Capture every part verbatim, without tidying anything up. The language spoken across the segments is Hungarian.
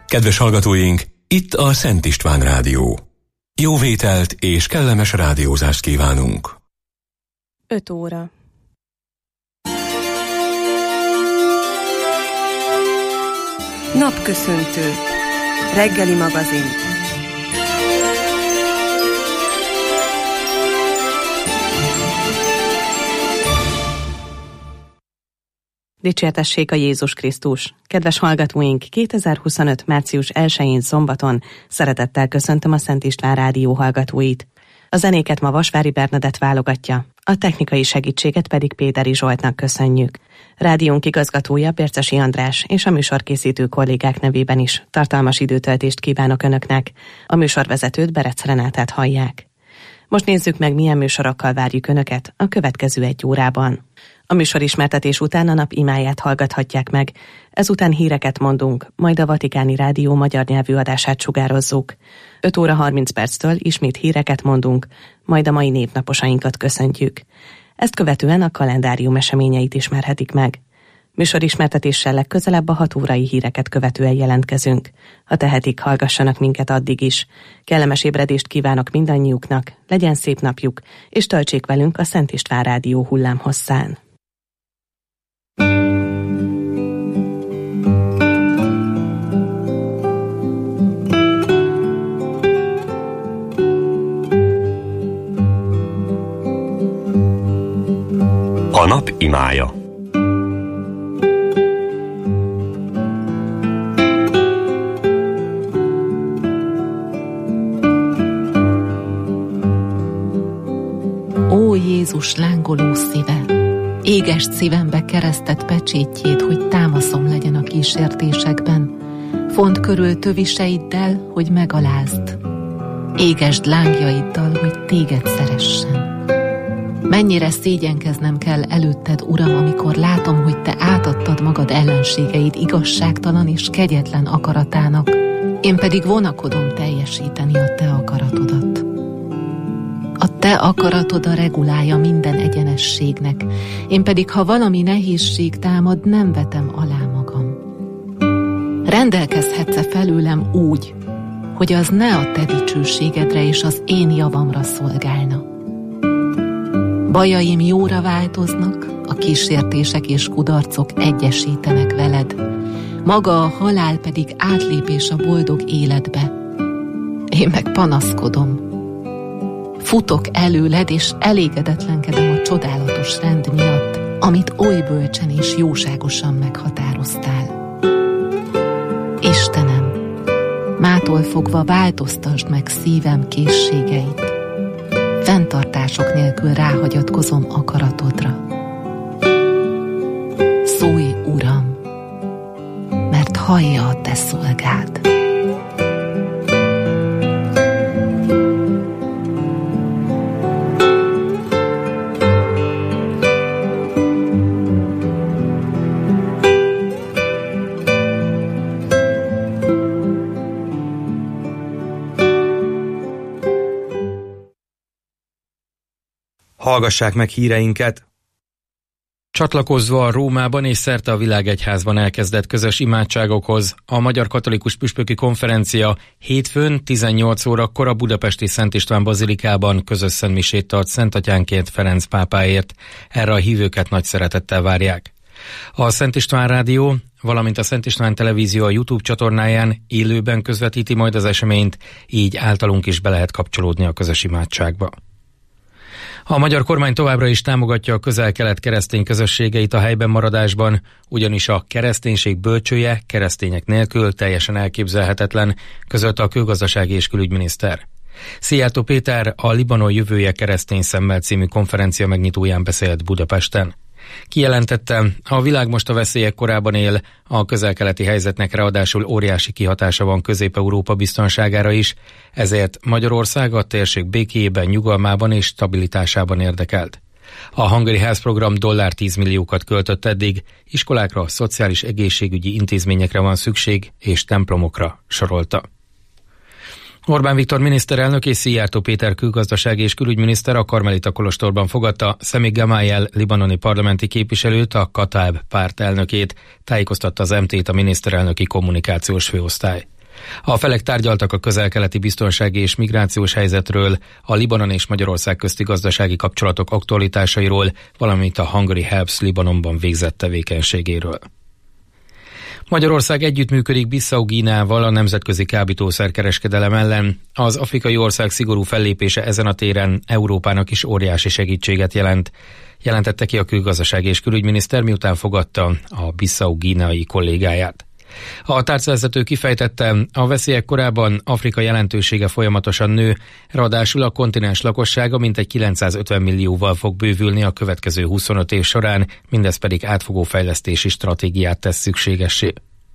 Kedves hallgatóink, itt a Szent István Rádió. Jó vételt és kellemes rádiózást kívánunk. öt óra. Napköszöntő. Reggeli magazin. Dicsértessék a Jézus Krisztus! Kedves hallgatóink, kétezer-huszonöt. március elsején szombaton szeretettel köszöntöm a Szent István Rádió hallgatóit. A zenéket ma Vasvári Bernadett válogatja, a technikai segítséget pedig Péteri Zsoltnak köszönjük. Rádiónk igazgatója Bércesi András és a műsorkészítő kollégák nevében is tartalmas időtöltést kívánok Önöknek. A műsorvezetőt, Berec Renátát hallják. Most nézzük meg, milyen műsorokkal várjuk Önöket a következő egy órában. A műsorismertetés után a nap imáját hallgathatják meg, ezután híreket mondunk, majd a Vatikáni Rádió magyar nyelvű adását sugározzuk. öt óra harminc perctől ismét híreket mondunk, majd a mai névnaposainkat köszöntjük. Ezt követően a kalendárium eseményeit ismerhetik meg. Műsorismertetéssel legközelebb a hat órai híreket követően jelentkezünk. Ha tehetik, hallgassanak minket addig is. Kellemes ébredést kívánok mindannyiuknak, legyen szép napjuk, és töltsék velünk a Szent István Rádió hullámhosszán. A nap imája. Ó Jézus lángoló szíve, égest szívembe keresztett pecsétjét, hogy támaszom legyen a kísértésekben. Fond körül töviseiddel, hogy megalázd. Égesd lángjaiddal, hogy téged szeressen. Mennyire szégyenkeznem kell előtted, Uram, amikor látom, hogy te átadtad magad ellenségeid igazságtalan és kegyetlen akaratának, én pedig vonakodom teljesíteni a te akaratodat. A te akaratod a regulája minden egyenességnek, én pedig, ha valami nehézség támad, nem vetem alá magam. Rendelkezhetsz-e felőlem úgy, hogy az ne a te dicsőségedre és az én javamra szolgálna? Bajaim jóra változnak, a kísértések és kudarcok egyesítenek veled, maga a halál pedig átlépés a boldog életbe. Én meg panaszkodom. Futok előled, és elégedetlenkedem a csodálatos rend miatt, amit oly bölcsen és jóságosan meghatároztál. Istenem, mától fogva változtasd meg szívem készségeit, fenntartások nélkül ráhagyatkozom akaratodra. Szólj, Uram, mert hallja a te szolgád. Hallgassák meg híreinket! Csatlakozva a Rómában és szerte a világegyházban elkezdett közös imádságokhoz, a Magyar Katolikus Püspöki Konferencia hétfőn tizennyolc órakor a budapesti Szent István bazilikában közös szentmisét tart Szentatyánként Ferenc pápáért. Erre a hívőket nagy szeretettel várják. A Szent István Rádió, valamint a Szent István Televízió a YouTube csatornáján élőben közvetíti majd az eseményt, így általunk is be lehet kapcsolódni a közös imádságba. A magyar kormány továbbra is támogatja a Közel-Kelet keresztény közösségeit a helyben maradásban, ugyanis a kereszténység bölcsője keresztények nélkül teljesen elképzelhetetlen, közölte a Külgazdasági és Külügyminiszter. Szijjártó Péter a Libanon jövője keresztény szemmel című konferencia megnyitóján beszélt Budapesten. Kijelentette, a világ most a veszélyek korában él, a közel-keleti helyzetnek ráadásul óriási kihatása van Közép-Európa biztonságára is, ezért Magyarország a térség békéjében, nyugalmában és stabilitásában érdekelt. A Hungary Health program dollár tíz milliókat költött eddig, iskolákra, szociális egészségügyi intézményekre van szükség, és templomokra, sorolta. Orbán Viktor miniszterelnök és Szijjártó Péter külgazdasági és külügyminiszter a Karmelita kolostorban fogadta Szemi Gamayel libanoni parlamenti képviselőt, a Kataib párt elnökét, tájékoztatta az em té-t a miniszterelnöki kommunikációs főosztály. A felek tárgyaltak a közel-keleti biztonsági és migrációs helyzetről, a Libanon és Magyarország közti gazdasági kapcsolatok aktualitásairól, valamint a Hungary Helps Libanonban végzett tevékenységéről. Magyarország együttműködik Bissau Guineával a nemzetközi kábítószerkereskedelem ellen. Az afrikai ország szigorú fellépése ezen a téren Európának is óriási segítséget jelent. Jelentette ki a külgazdasági és külügyminiszter, miután fogadta a Bissau guineai kollégáját. A tárcavezető kifejtette, a veszélyek korában Afrika jelentősége folyamatosan nő, ráadásul a kontinens lakossága mintegy kilencszázötven millióval fog bővülni a következő huszonöt év során, mindez pedig átfogó fejlesztési stratégiát tesz szükségessé.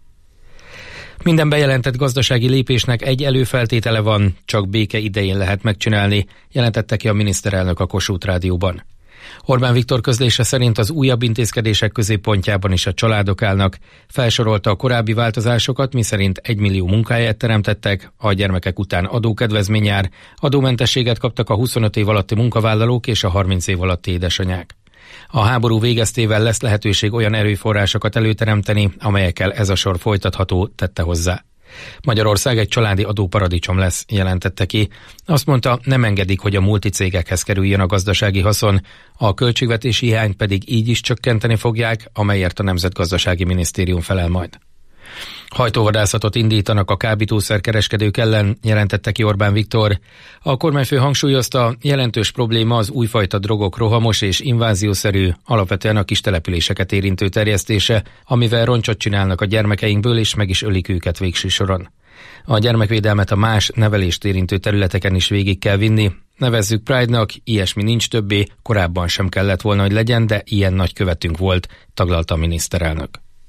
Minden bejelentett gazdasági lépésnek egy előfeltétele van, csak béke idején lehet megcsinálni, jelentette ki a miniszterelnök a Kossuth Rádióban. Orbán Viktor közlése szerint az újabb intézkedések középpontjában is a családok állnak. Felsorolta a korábbi változásokat, miszerint egymillió munkahelyet teremtettek, a gyermekek után adókedvezmény jár, adómentességet kaptak a huszonöt év alatti munkavállalók és a harminc év alatti édesanyák. A háború végeztével lesz lehetőség olyan erőforrásokat előteremteni, amelyekkel ez a sor folytatható, tette hozzá. Magyarország egy családi adóparadicsom lesz, jelentette ki. Azt mondta, nem engedik, hogy a multicégekhez kerüljön a gazdasági haszon, a költségvetési hiányt pedig így is csökkenteni fogják, amelyért a Nemzetgazdasági Minisztérium felel majd. Hajtóvadászatot indítanak a kábítószerkereskedők ellen, jelentette ki Orbán Viktor. A kormányfő hangsúlyozta, jelentős probléma az újfajta drogok rohamos és inváziószerű, alapvetően a kis településeket érintő terjesztése, amivel roncsot csinálnak a gyermekeinkből és meg is ölik őket végső soron. A gyermekvédelmet a más nevelést érintő területeken is végig kell vinni. Nevezzük Pride-nak, ilyesmi nincs többé, korábban sem kellett volna, hogy legyen, de ilyen nagykövetünk volt, taglalta a miniszterelnök.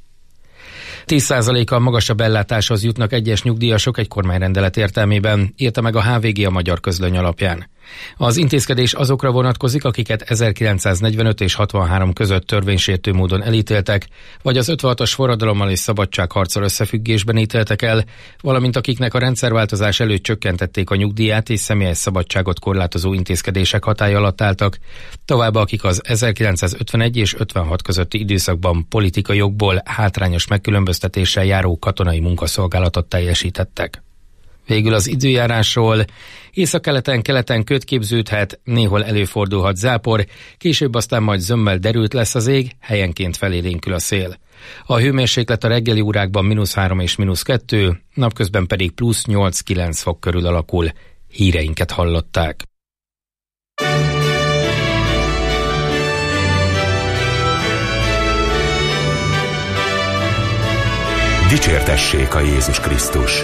tíz százalékkal magasabb ellátáshoz jutnak egyes nyugdíjasok egy kormányrendelet értelmében, írta meg a há vé gé a Magyar Közlöny alapján. Az intézkedés azokra vonatkozik, akiket ezerkilencszáznegyvenöt és hatvanhárom között törvénysértő módon elítéltek, vagy az ötvenhatos forradalommal és szabadságharccal összefüggésben ítéltek el, valamint akiknek a rendszerváltozás előtt csökkentették a nyugdíját és személyes szabadságot korlátozó intézkedések hatálya alatt álltak, továbbá akik az ezerkilencszázötvenegy és ötvenhat közötti időszakban politikai jogból hátrányos megkülönböztetéssel járó katonai munkaszolgálatot teljesítettek. Végül az időjárásról. Északkeleten, keleten köd képződhet, néhol előfordulhat zápor, később aztán majd zömmel derült lesz az ég, helyenként felélénkül a szél. A hőmérséklet a reggeli órákban mínusz három és mínusz kettő, napközben pedig plusz nyolc-kilenc fok körül alakul. Híreinket hallották. Dicsértessék a Jézus Krisztus!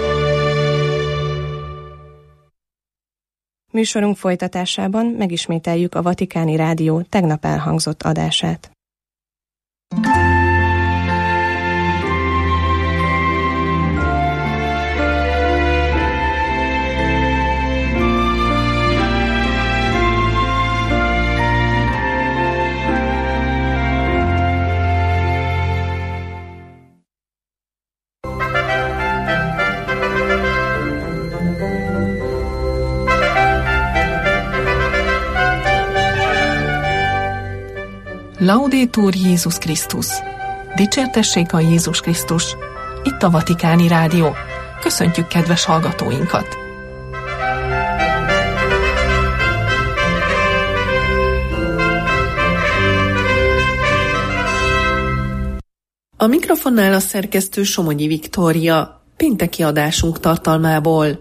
Műsorunk folytatásában megismételjük a Vatikáni Rádió tegnap elhangzott adását. Laudetur Jézus Krisztus! Dicsértessék a Jézus Krisztus! Itt a Vatikáni Rádió. Köszöntjük kedves hallgatóinkat! A mikrofonnál a szerkesztő Somogyi Viktória, pénteki adásunk tartalmából.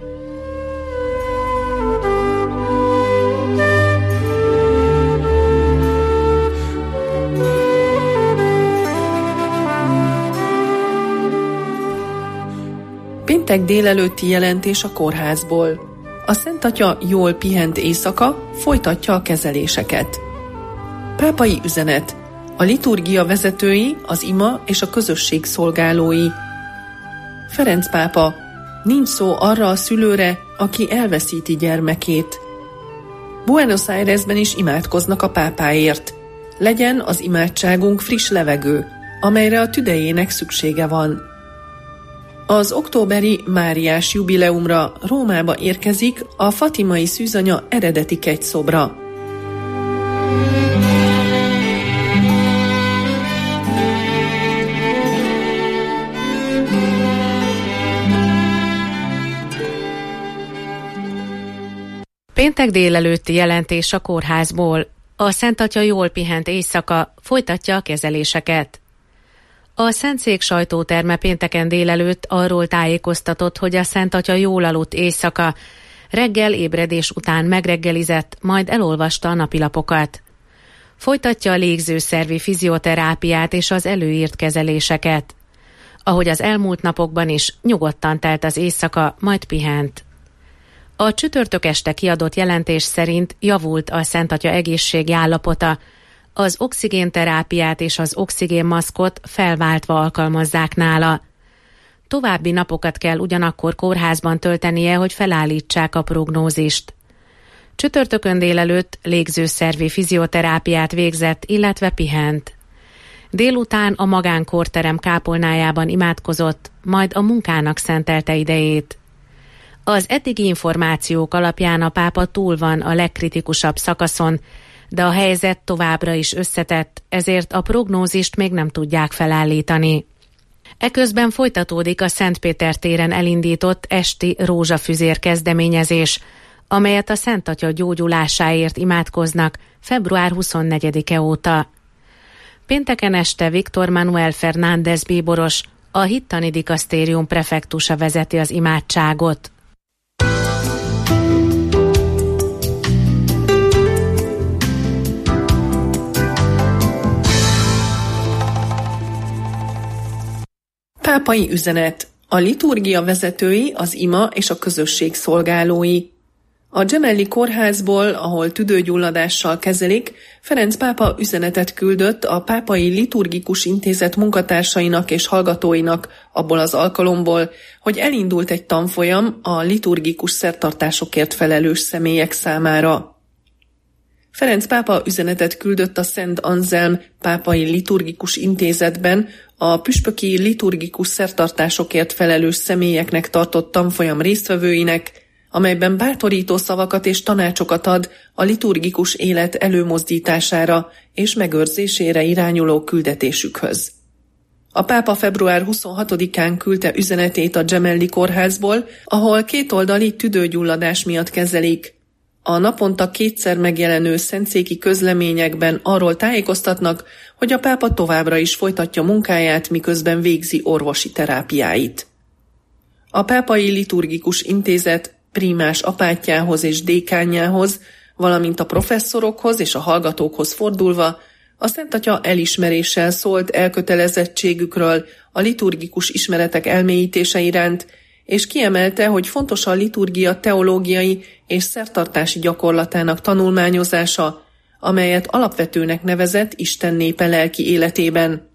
Péntek délelőtti jelentés a kórházból. A Szent Atya jól pihent éjszaka, folytatja a kezeléseket. Pápai üzenet. A liturgia vezetői, az ima és a közösség szolgálói. Ferenc pápa. Nincs szó arra a szülőre, aki elveszíti gyermekét. Buenos Airesben is imádkoznak a pápáért. Legyen az imádságunk friss levegő, amelyre a tüdejének szüksége van. Az októberi Máriás jubileumra Rómába érkezik a fatimai szűzanya eredeti kegyszobra. Péntek délelőtti jelentés a kórházból. A Szent Atya jól pihent éjszaka, folytatja a kezeléseket. A Szentszék sajtóterme pénteken délelőtt arról tájékoztatott, hogy a Szent Atya jól aludt éjszaka. Reggel ébredés után megreggelizett, majd elolvasta a napilapokat. Folytatja a légzőszervi fizioterápiát és az előírt kezeléseket. Ahogy az elmúlt napokban is, nyugodtan telt az éjszaka, majd pihent. A csütörtök este kiadott jelentés szerint javult a Szent Atya egészségi állapota. Az oxigénterápiát és az oxigénmaszkot felváltva alkalmazzák nála. További napokat kell ugyanakkor kórházban töltenie, hogy felállítsák a prognózist. Csütörtökön délelőtt légzőszervi fizioterápiát végzett, illetve pihent. Délután a magánkórterem kápolnájában imádkozott, majd a munkának szentelte idejét. Az eddigi információk alapján a pápa túl van a legkritikusabb szakaszon, de a helyzet továbbra is összetett, ezért a prognózist még nem tudják felállítani. Eközben folytatódik a Szent Péter téren elindított esti rózsafüzér kezdeményezés, amelyet a Szent Atya gyógyulásáért imádkoznak február huszonnegyedike óta. Pénteken este Víctor Manuel Fernández bíboros, a Hittani Dikasztérium prefektusa vezeti az imádságot. Pápai üzenet. A liturgia vezetői, az ima és a közösség szolgálói. A Gemelli kórházból, ahol tüdőgyulladással kezelik, Ferenc pápa üzenetet küldött a Pápai Liturgikus Intézet munkatársainak és hallgatóinak abból az alkalomból, hogy elindult egy tanfolyam a liturgikus szertartásokért felelős személyek számára. Ferenc pápa üzenetet küldött a Szent Anzelm Pápai Liturgikus Intézetben a püspöki liturgikus szertartásokért felelős személyeknek tartott tanfolyam résztvevőinek, amelyben bátorító szavakat és tanácsokat ad a liturgikus élet előmozdítására és megőrzésére irányuló küldetésükhöz. A pápa február huszonhatodikán küldte üzenetét a Gemelli kórházból, ahol kétoldali tüdőgyulladás miatt kezelik. A naponta kétszer megjelenő szentszéki közleményekben arról tájékoztatnak, hogy a pápa továbbra is folytatja munkáját, miközben végzi orvosi terápiáit. A Pápai Liturgikus Intézet prímás apátjához és dékánjához, valamint a professzorokhoz és a hallgatókhoz fordulva a Szent Atya elismeréssel szólt elkötelezettségükről a liturgikus ismeretek elmélyítése iránt, és kiemelte, hogy fontos a liturgia teológiai és szertartási gyakorlatának tanulmányozása, amelyet alapvetőnek nevezett Isten népe lelki életében.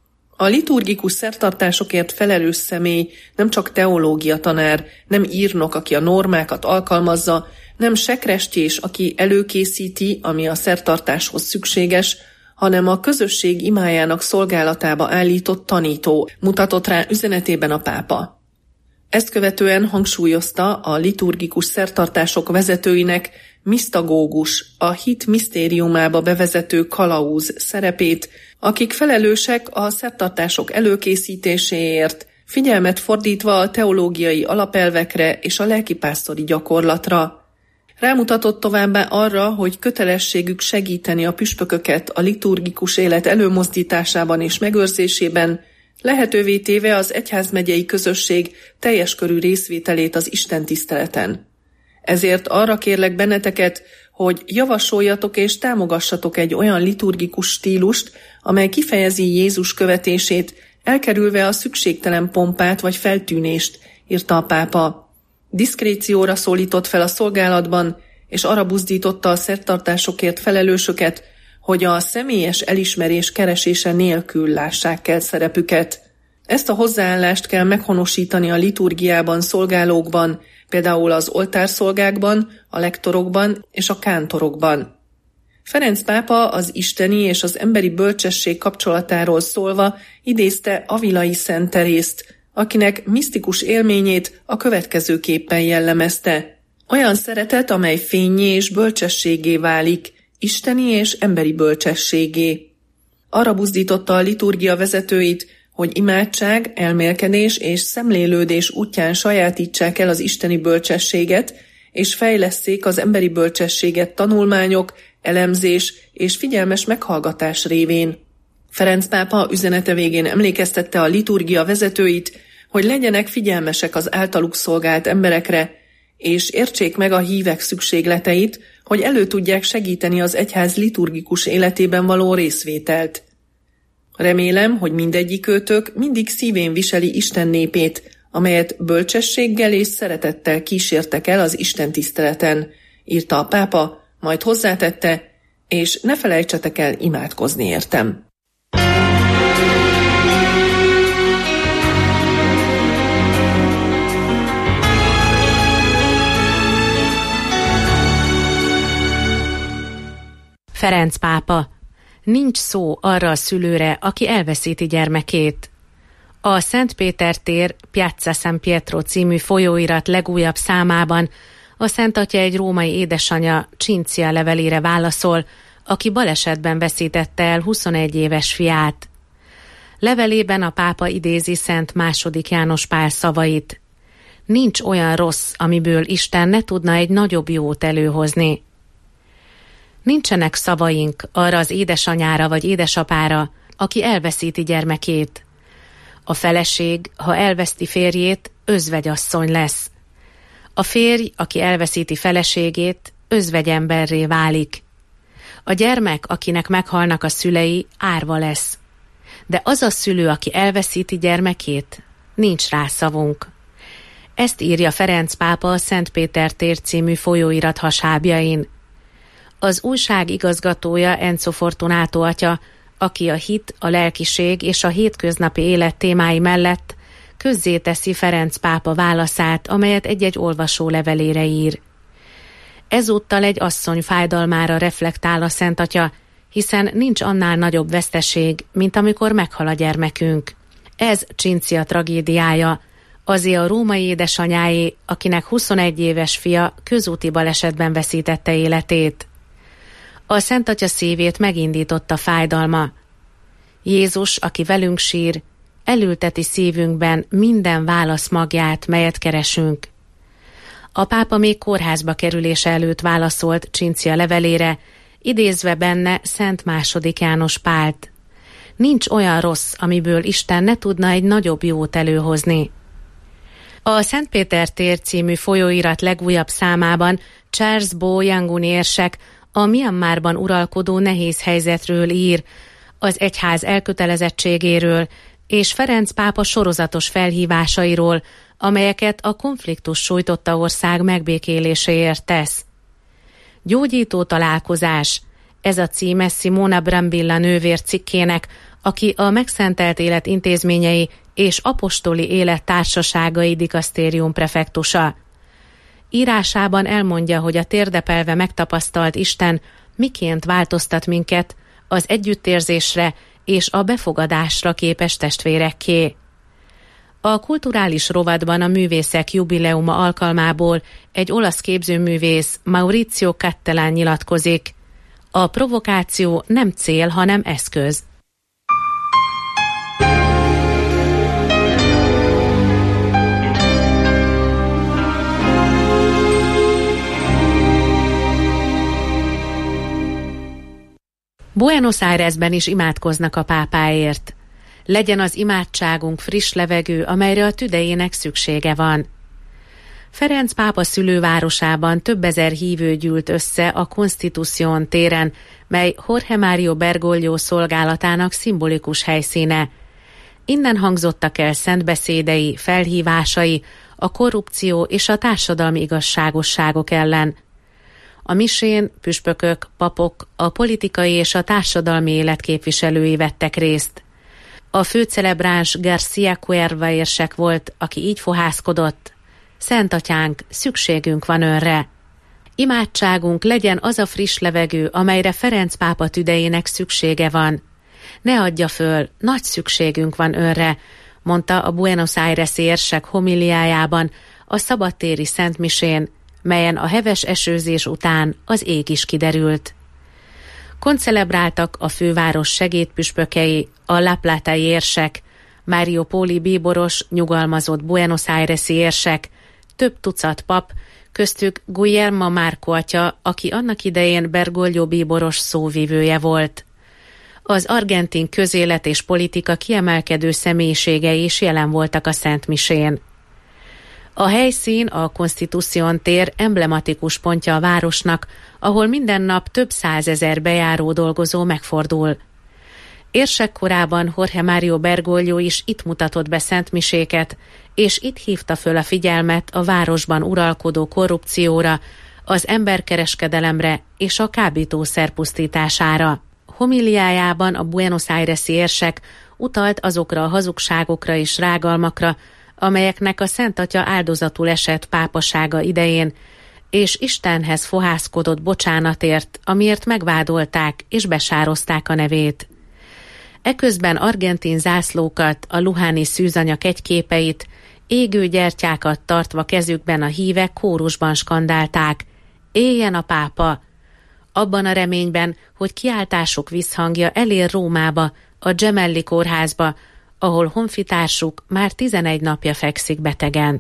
A liturgikus szertartásokért felelős személy nem csak teológia tanár, nem írnok, aki a normákat alkalmazza, nem sekrestjés, aki előkészíti, ami a szertartáshoz szükséges, hanem a közösség imájának szolgálatába állított tanító, mutatott rá üzenetében a pápa. Ezt követően hangsúlyozta a liturgikus szertartások vezetőinek misztagógus, a hit misztériumába bevezető kalauz szerepét, akik felelősek a szertartások előkészítéséért, figyelmet fordítva a teológiai alapelvekre és a lelkipásztori gyakorlatra. Rámutatott továbbá arra, hogy kötelességük segíteni a püspököket a liturgikus élet előmozdításában és megőrzésében, lehetővé téve az egyházmegyei közösség teljes körű részvételét az istentiszteleten. Ezért arra kérlek benneteket, hogy javasoljatok és támogassatok egy olyan liturgikus stílust, amely kifejezi Jézus követését, elkerülve a szükségtelen pompát vagy feltűnést, írta a pápa. Diszkrécióra szólított fel a szolgálatban, és arra buzdította a szertartásokért felelősöket, hogy a személyes elismerés keresése nélkül lássák el szerepüket. Ezt a hozzáállást kell meghonosítani a liturgiában szolgálókban, például az oltárszolgákban, a lektorokban és a kántorokban. Ferenc pápa az isteni és az emberi bölcsesség kapcsolatáról szólva idézte Avilai Szent Terészt, akinek misztikus élményét a következőképpen jellemezte. Olyan szeretet, amely fénnyé és bölcsességé válik, isteni és emberi bölcsességé. Arra buzdította a liturgia vezetőit, hogy imádság, elmélkedés és szemlélődés útján sajátítsák el az isteni bölcsességet, és fejlesszék az emberi bölcsességet tanulmányok, elemzés és figyelmes meghallgatás révén. Ferenc pápa üzenete végén emlékeztette a liturgia vezetőit, hogy legyenek figyelmesek az általuk szolgált emberekre, és értsék meg a hívek szükségleteit, hogy elő tudják segíteni az egyház liturgikus életében való részvételt. Remélem, hogy mindegyikőtök mindig szívén viseli Isten népét, amelyet bölcsességgel és szeretettel kísértek el az Isten tiszteleten, írta a pápa, majd hozzátette, és ne felejtsetek el imádkozni értem. Ferenc pápa: nincs szó arra a szülőre, aki elveszíti gyermekét. A Szent Péter tér Piazza San Pietro című folyóirat legújabb számában a Szent Atya egy római édesanyja Cincia levelére válaszol, aki balesetben veszítette el huszonegy éves fiát. Levelében a pápa idézi Szent második János Pál szavait: nincs olyan rossz, amiből Isten ne tudna egy nagyobb jót előhozni. Nincsenek szavaink arra az édesanyára vagy édesapára, aki elveszíti gyermekét. A feleség, ha elveszti férjét, özvegyasszony lesz. A férj, aki elveszíti feleségét, özvegyemberré válik. A gyermek, akinek meghalnak a szülei, árva lesz. De az a szülő, aki elveszíti gyermekét, nincs rá szavunk. Ezt írja Ferenc pápa a Szent Péter tér című folyóirat hasábjain. Az újság igazgatója, Enzo Fortunato atya, aki a hit, a lelkiség és a hétköznapi élet témái mellett közzéteszi Ferenc pápa válaszát, amelyet egy-egy olvasó levelére ír. Ezúttal egy asszony fájdalmára reflektál a Szent Atya, hiszen nincs annál nagyobb veszteség, mint amikor meghal a gyermekünk. Ez Cincia tragédiája, azé a római édesanyáé, akinek huszonegy éves fia közúti balesetben veszítette életét. A Szent Atya szívét megindította fájdalma. Jézus, aki velünk sír, elülteti szívünkben minden válasz magját, melyet keresünk. A pápa még kórházba kerülése előtt válaszolt Cincia levelére, idézve benne Szent második János Pált. Nincs olyan rossz, amiből Isten ne tudna egy nagyobb jót előhozni. A Szent Péter tér című folyóirat legújabb számában Charles Bo Yangon érsek a Myanmarban uralkodó nehéz helyzetről ír, az egyház elkötelezettségéről és Ferenc pápa sorozatos felhívásairól, amelyeket a konfliktus sújtotta ország megbékéléséért tesz. Gyógyító találkozás, ez a címe Simona Brambilla nővér cikkének, aki a Megszentelt Élet Intézményei és Apostoli Élet Társaságai dikasztérium prefektusa. Írásában elmondja, hogy a térdepelve megtapasztalt Isten miként változtat minket az együttérzésre és a befogadásra képes testvérekké. A kulturális rovatban a művészek jubileuma alkalmából egy olasz képzőművész, Maurizio Cattelan nyilatkozik: a provokáció nem cél, hanem eszköz. Buenos Airesben is imádkoznak a pápáért. Legyen az imádságunk friss levegő, amelyre a tüdejének szüksége van. Ferenc pápa szülővárosában több ezer hívő gyűlt össze a Constitución téren, mely Jorge Mario Bergoglio szolgálatának szimbolikus helyszíne. Innen hangzottak el szentbeszédei, felhívásai a korrupció és a társadalmi igazságosságok ellen. A misén püspökök, papok, a politikai és a társadalmi élet képviselői vettek részt. A főcelebráns García Cuerva érsek volt, aki így fohászkodott: Szent Atyánk, szükségünk van önre. Imádságunk legyen az a friss levegő, amelyre Ferenc pápa tüdejének szüksége van. Ne adja föl, nagy szükségünk van önre, mondta a Buenos Aires érsek homiliájában a szabadtéri szentmisén, melyen a heves esőzés után az ég is kiderült. Koncelebráltak a főváros segédpüspökei, a La Plata-i érsek, Mário Póli bíboros, nyugalmazott Buenos Aires-i érsek, több tucat pap, köztük Guglielmo Marco atya, aki annak idején Bergoglio bíboros szóvivője volt. Az argentin közélet és politika kiemelkedő személyiségei is jelen voltak a szentmisén. A helyszín, a Constitución tér emblematikus pontja a városnak, ahol minden nap több százezer bejáró dolgozó megfordul. Érsekkorában Jorge Mario Bergoglio is itt mutatott be szentmiséket, és itt hívta föl a figyelmet a városban uralkodó korrupcióra, az emberkereskedelemre és a kábítószer pusztítására. Homiliájában a Buenos Aires-i érsek utalt azokra a hazugságokra és rágalmakra, amelyeknek a Szent Atya áldozatul esett pápasága idején, és Istenhez fohászkodott bocsánatért, amiért megvádolták és besározták a nevét. Eközben argentin zászlókat, a luháni szűzanya kegyképeit, égő gyertyákat tartva kezükben a hívek kórusban skandálták: éljen a pápa! Abban a reményben, hogy kiáltásuk visszhangja elér Rómába, a Gemelli kórházba, ahol honfitársuk már tizenegy napja fekszik betegen.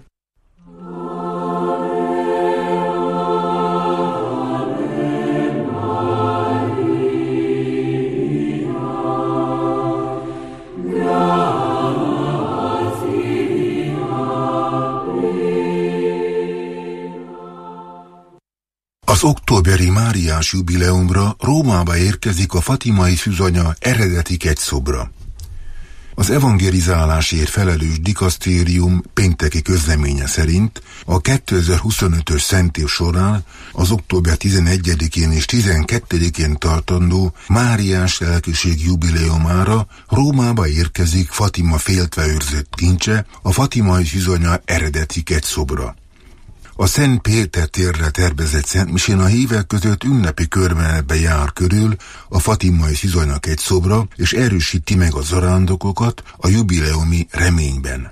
Az októberi Máriás jubileumra Rómába érkezik a fatimai szűzanya eredeti kegyszobra. Az evangelizálásért felelős dikasztérium pénteki közleménye szerint a kétezer-huszonötös szentév során az október tizenegyedikén és tizenkettedikén tartandó Máriás lelkiség jubileumára Rómába érkezik Fatima féltve őrzött kincse, a fatimai szűzanya eredeti kegyszobra. A Szent Péter térre tervezett szentmisén a hívek között ünnepi körmenetbe jár körül a fatimai szűzanya kegyszobra, és erősíti meg a zarándokokat a jubileumi reményben.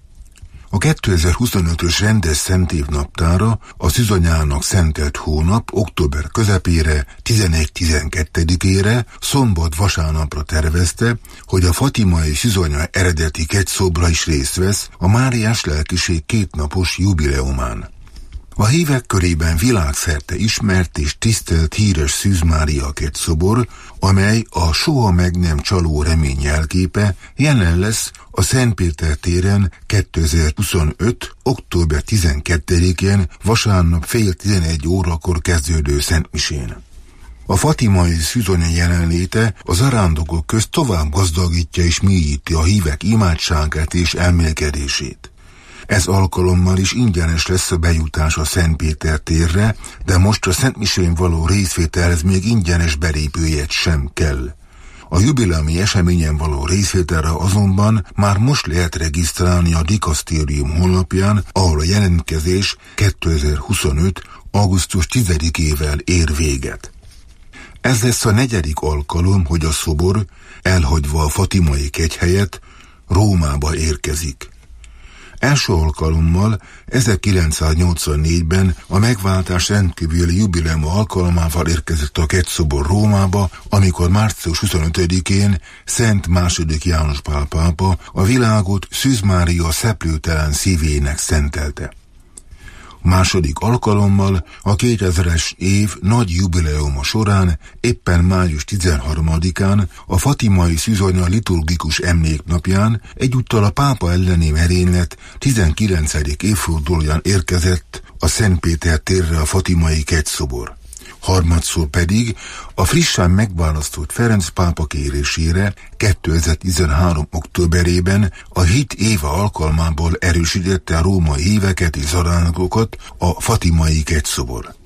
A kétezer-huszonötös rendes szentév naptára a szűzanyának szentelt hónap október közepére, tizenegy-tizenkettedikére, szombat-vasárnapra tervezte, hogy a fatimai szűzanya eredeti kegyszobra is részt vesz a Máriás lelkiség kétnapos jubileumán. A hívek körében világszerte ismert és tisztelt híres Szűz Mária kegyszobor, amely a soha meg nem csaló remény jelképe, jelen lesz a Szent Péter téren kétezer-huszonöt. október tizenkettedikén vasárnap fél tizenegy órakor kezdődő szentmisén. A fatimai szűzanya jelenléte a zarándokok közt tovább gazdagítja és mélyíti a hívek imádságát és elmélkedését. Ez alkalommal is ingyenes lesz a bejutás a Szent Péter térre, de most a szentmisén való részvételhez még ingyenes belépőjegy sem kell. A jubileumi eseményen való részvételre azonban már most lehet regisztrálni a dikasztérium honlapján, ahol a jelentkezés kétezer-huszonöt. augusztus tizedikével ér véget. Ez lesz a negyedik alkalom, hogy a szobor, elhagyva a fatimai kegyhelyet, Rómába érkezik. Első alkalommal ezerkilencszáznyolcvannégyben a megváltás rendkívüli jubileuma alkalmával érkezett a kegyszobor Rómába, amikor március huszonötödikén Szent második János Pál pápa a világot Szűz Mária szeplőtelen szívének szentelte. Második alkalommal a kétezres év nagy jubileuma során éppen május tizenharmadikán a fatimai szűzanya liturgikus emléknapján egyúttal a pápa elleni merénylet tizenkilencedik évfordulóján érkezett a Szent Péter térre a fatimai kegyszobor. Harmadszor pedig a frissen megválasztott Ferenc pápa kérésére kétezer-tizenhárom. októberében a hit éve alkalmából erősítette a római híveket és zarándokokat a fatimai kegyszobor.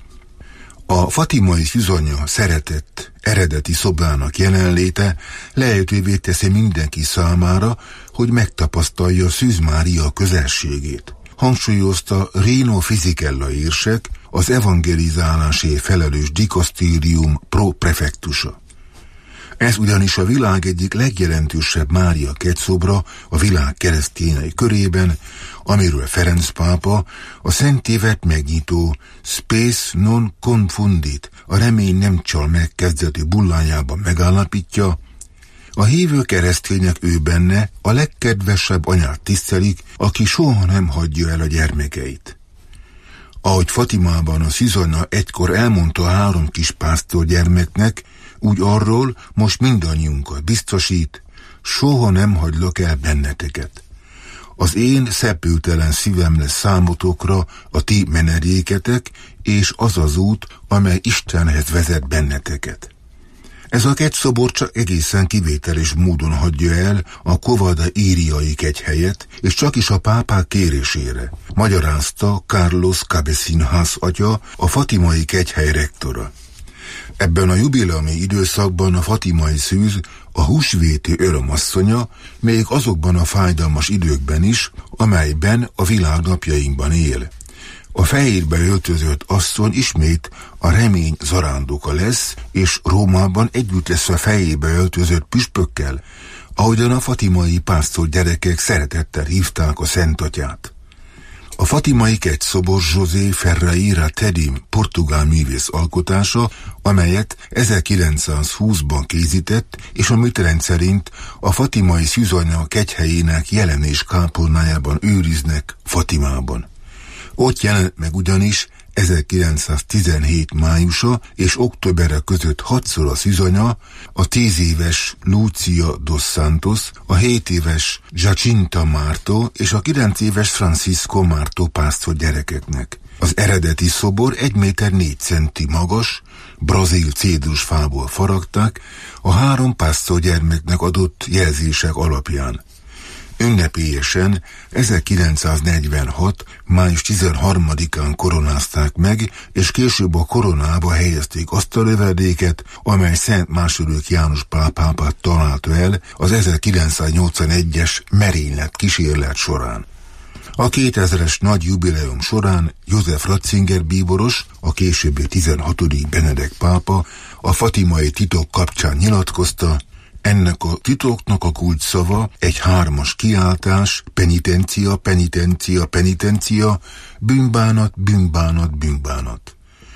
A fatimai szűzanya szeretett eredeti szobrának jelenléte lehetővé teszi mindenki számára, hogy megtapasztalja Szűz Mária közelségét. Hangsúlyozta Rino Fisichella érsek, az evangelizálásért felelős dikasztérium pro-prefektusa. Ez ugyanis a világ egyik legjelentősebb Mária kegyszobra a világ keresztényei körében, amiről Ferenc pápa a szent évet megnyitó Spes non confundit, a remény nem csal meg kezdetű bullájában megállapítja: a hívő keresztények ő benne a legkedvesebb anyát tisztelik, aki soha nem hagyja el a gyermekeit. Ahogy Fatimában a szűzanya egykor elmondta a három kis pásztor gyermeknek, úgy arról most mindannyiunkat biztosít, soha nem hagylak el benneteket. Az én szepültelen szívem lesz számotokra a ti menedéketek, és az az út, amely Istenhez vezet benneteket. Ez a kegyszobor csak egészen kivételes módon hagyja el a Kovada íriai kegyhelyet, és csak is a pápák kérésére, magyarázta Carlos Cabezín-Haas atya, a fatimai kegyhely rektora. Ebben a jubileumi időszakban a fatimai szűz a húsvéti örömasszonya, még azokban a fájdalmas időkben is, amelyben a világ napjainkban él. A fehérbe öltözött asszony ismét a remény zarándoka lesz, és Rómában együtt lesz a fehérbe öltözött püspökkel, ahogyan a fatimai pásztor gyerekek szeretettel hívták a Szentatyát. A fatimai kegyszobor José Ferreira Tedim portugál művész alkotása, amelyet ezerkilencszázhúszban készített, és a műterend a fatimai szűzanya kegyhelyének jelenés kápolnájában őriznek Fatimában. Ott jelent meg ugyanis ezerkilencszáztizenhét májusa és októberre között hatszor a szűzanya a tíz éves Lúcia dos Santos, a hét éves Jacinta Marto és a kilenc éves Francisco Marto pásztor gyerekeknek. Az eredeti szobor egy méter négy centi magas, brazil cédrusfából faragták, a három pásztor gyermeknek adott jelzések alapján. Ünnepélyesen ezerkilencszáznegyvenhat. május tizenharmadikán koronázták meg, és később a koronába helyezték azt a lövedéket, amely Szent második János Pál pápát találta el az ezerkilencszáznyolcvanegyes merénylet kísérlet során. A kétezres nagy jubileum során József Ratzinger bíboros, a későbbi tizenhatodik Benedek pápa a fatimai titok kapcsán nyilatkozta, ennek a titoknak a kulcsszava egy hármas kiáltás, penitencia, penitencia, penitencia, bűnbánat, bűnbánat, bűnbánat.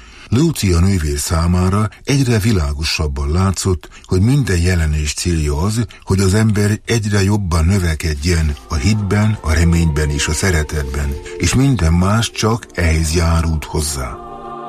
Lúcia nővér számára egyre világosabban látszott, hogy minden jelenés célja az, hogy az ember egyre jobban növekedjen a hitben, a reményben és a szeretetben, és minden más csak ehhez járult hozzá.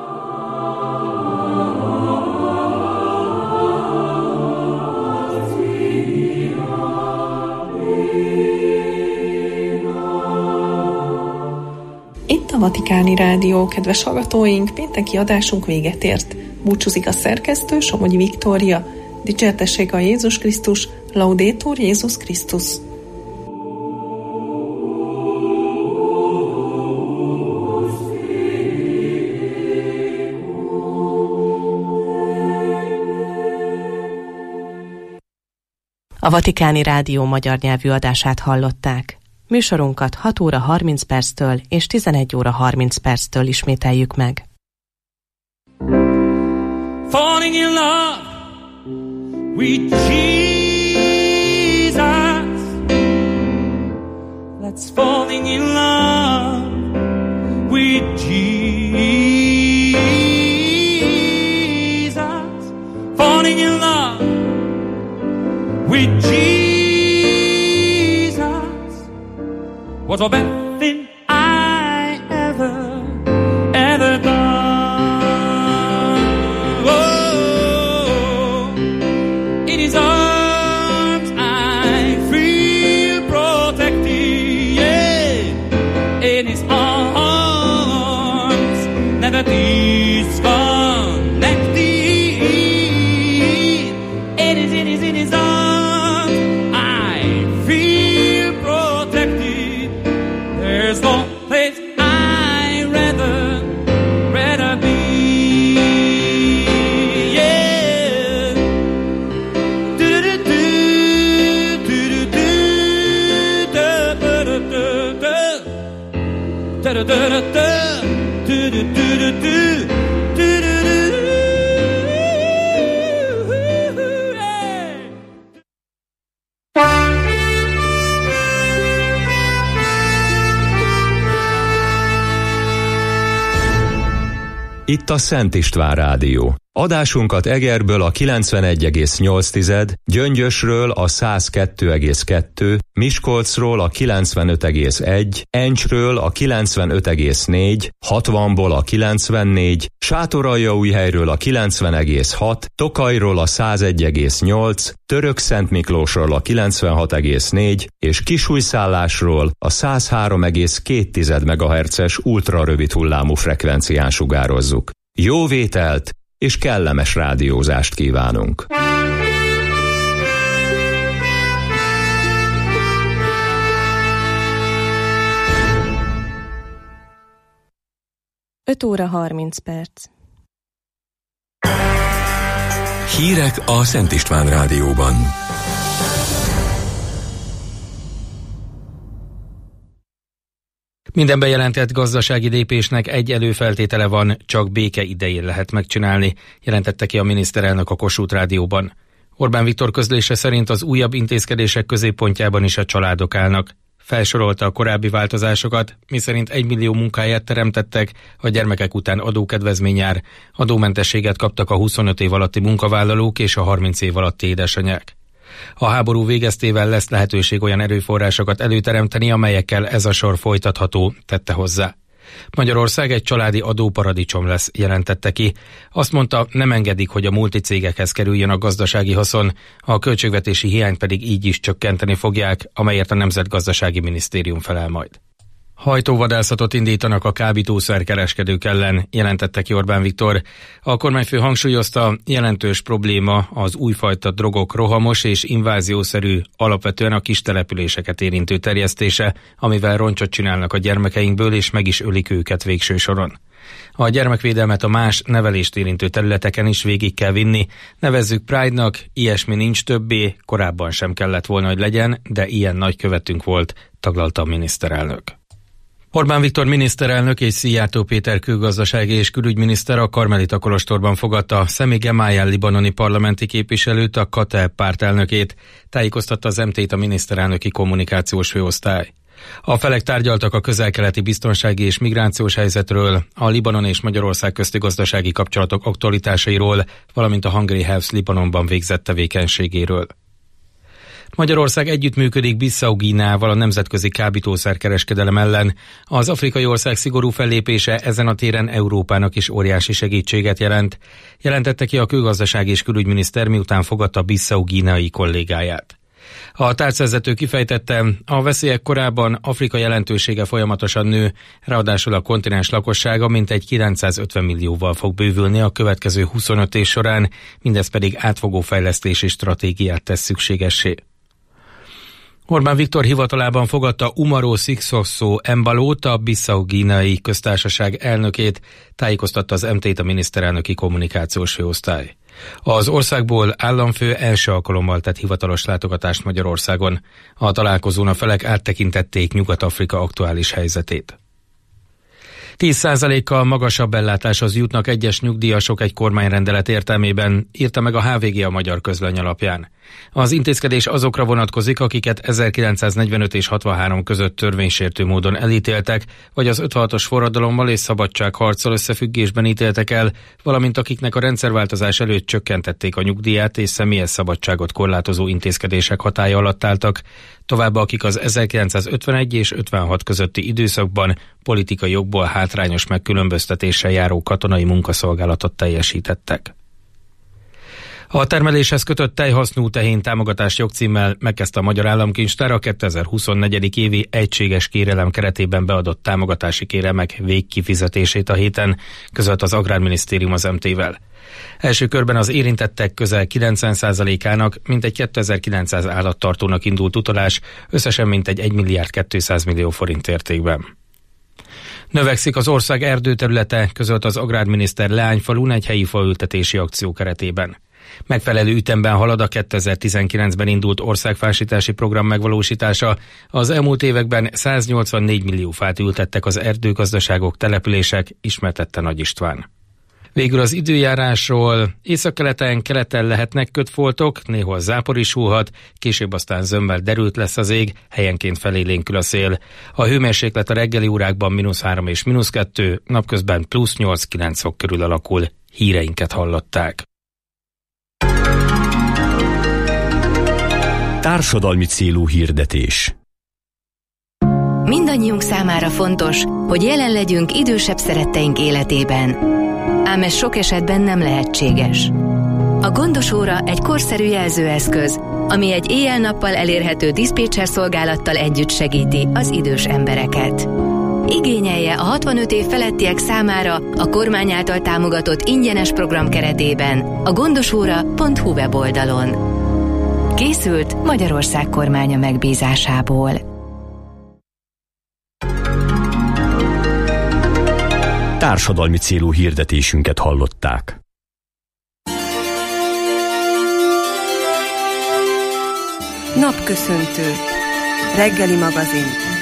Itt a Vatikáni Rádió, kedves hallgatóink, pénteki adásunk véget ért. Búcsúzik a szerkesztő, Somogyi Viktória. Dicsértessék a Jézus Krisztus, Laudetur Jézus Krisztus. A Vatikáni Rádió magyar nyelvű adását hallották. Műsorunkat hat óra harminc perctől és tizenegy óra harminc perctől ismételjük meg. Falling in love with Jesus. Let's falling in love with Jesus. Falling in love with Jesus. Was the best thing I ever, ever done. Oh, in His arms I feel protected. Yeah, in His arms never disconnected. It is, it is, in His arms I feel protected. There's no place I'd rather, rather be. Yeah. Do-do-do, do-do-do, da-da-da-da-da. Da-da-da-da-da, do-do-do-do-do, do-do-do. Itt a Szent István Rádió. Adásunkat Egerből a kilencvenegy egész nyolc, Gyöngyösről a száz kettő egész kettő, Miskolcról a kilencvenöt egész egy, Encsről a kilencvenöt egész négy, hatvanból a kilencvennégy, Sátoraljaújhelyről a kilencven egész hat, Tokajról a száz egy egész nyolc, Törökszentmiklósról a kilencvenhat egész négy és Kisújszállásról a száz három egész két megahertzes ultrarövid hullámú frekvencián sugározzuk. Jó vételt és kellemes rádiózást kívánunk! öt óra harminc perc. Hírek a Szent István Rádióban. Minden bejelentett gazdasági lépésnek egy előfeltétele van, csak béke idején lehet megcsinálni, jelentette ki a miniszterelnök a Kossuth Rádióban. Orbán Viktor közlése szerint az újabb intézkedések középpontjában is a családok állnak. Felsorolta a korábbi változásokat, miszerint egy millió munkáját teremtettek, a gyermekek után adókedvezmény jár, adómentességet kaptak a huszonöt év alatti munkavállalók és a harminc év alatti édesanyák. A háború végeztével lesz lehetőség olyan erőforrásokat előteremteni, amelyekkel ez a sor folytatható, tette hozzá. Magyarország egy családi adóparadicsom lesz, jelentette ki. Azt mondta, nem engedik, hogy a multicégekhez kerüljön a gazdasági haszon, a költségvetési hiányt pedig így is csökkenteni fogják, amelyért a Nemzetgazdasági Minisztérium felel majd. Hajtóvadászatot indítanak a kábítószerkereskedők ellen, jelentette ki Orbán Viktor. A kormányfő hangsúlyozta, jelentős probléma az újfajta drogok rohamos és inváziószerű, alapvetően a kis településeket érintő terjesztése, amivel roncsot csinálnak a gyermekeinkből és meg is ölik őket végső soron. A gyermekvédelmet a más nevelést érintő területeken is végig kell vinni. Nevezzük Pride-nak, ilyesmi nincs többé, korábban sem kellett volna, hogy legyen, de ilyen nagykövetünk volt, taglalta a miniszterelnök. Orbán Viktor miniszterelnök és Szijjártó Péter külgazdasági és külügyminiszter a Karmelita kolostorban fogadta Semi Gemayel libanoni parlamenti képviselőt, a Kateb pártelnökét, tájékoztatta az em té-t a miniszterelnöki kommunikációs főosztály. A felek tárgyaltak a közel-keleti biztonsági és migrációs helyzetről, a Libanon és Magyarország közti gazdasági kapcsolatok aktualitásairól, valamint a Hungry Health Libanonban végzett tevékenységéről. Magyarország együttműködik Bissau Guineával a nemzetközi kábítószerkereskedelem ellen. Az afrikai ország szigorú fellépése ezen a téren Európának is óriási segítséget jelent. Jelentette ki a külgazdasági és külügyminiszter, miután fogadta Bissau guineai kollégáját. A tárcavezető kifejtette, a veszélyek korában Afrika jelentősége folyamatosan nő, ráadásul a kontinens lakossága mintegy kilencszázötven millióval fog bővülni a következő huszonöt év során, mindez pedig átfogó fejlesztési stratégiát tesz szükségessé. Orbán Viktor hivatalában fogadta Umaro Sissoko Embalót, a Bissau Guineai köztársaság elnökét, tájékoztatta az em té-t a miniszterelnöki kommunikációs főosztály. Az országból államfő első alkalommal tett hivatalos látogatást Magyarországon. A találkozón a felek áttekintették Nyugat-Afrika aktuális helyzetét. tíz százalékkal magasabb ellátáshoz jutnak egyes nyugdíjasok egy kormányrendelet értelmében, írta meg a há vé gé a Magyar Közlöny alapján. Az intézkedés azokra vonatkozik, akiket ezerkilencszáznegyvenöt és hatvanhárom között törvénysértő módon elítéltek, vagy az ötvenhatos forradalommal és szabadságharccal összefüggésben ítéltek el, valamint akiknek a rendszerváltozás előtt csökkentették a nyugdíját és személyes szabadságot korlátozó intézkedések hatálya alatt álltak, továbbá akik az ezerkilencszázötvenegy és ötvenhat közötti időszakban politikai jogból hátrányos megkülönböztetéssel járó katonai munkaszolgálatot teljesítettek. A termeléshez kötött tejhasznú tehén támogatás jogcímmel megkezdte a Magyar Államkincstár a kétezer-huszonnégy évi egységes kérelem keretében beadott támogatási kérelmek végkifizetését a héten, közölt az Agrárminisztérium az em té-vel. Első körben az érintettek közel kilencven százalékának mintegy kétezer-kilencszáz állattartónak indult utalás, összesen mintegy egy milliárd kétszáz millió forint értékben. Növekszik az ország erdőterülete, közölt az agrárminiszter Leányfalun egy helyi faültetési akció keretében. Megfelelő ütemben halad a kétezer-tizenkilencben indult országfásítási program megvalósítása. Az elmúlt években száznyolcvannégy millió fát ültettek az erdőgazdaságok, települések, ismertette Nagy István. Végül az időjárásról: északkeleten, keleten lehetnek kötfoltok, néhol zápor is hullhat, később aztán zömmel derült lesz az ég, helyenként felélénkül a szél. A hőmérséklet a reggeli órákban mínusz három és mínusz kettő, napközben plusz nyolc-kilenc fok körül alakul. híreinket hallották. Társadalmi célú hirdetés. Mindannyiunk számára fontos, hogy jelen legyünk idősebb szeretteink életében. Ám ez sok esetben nem lehetséges. A Gondos óra egy korszerű jelzőeszköz, ami egy éjjel-nappal elérhető diszpécser szolgálattal együtt segíti az idős embereket. Igényelje a hatvanöt év felettiek számára a kormány által támogatott ingyenes program keretében a gondosóra pont hu weboldalon. Készült Magyarország kormánya megbízásából. Társadalmi célú hirdetésünket hallották. Napköszöntő. Reggeli magazin.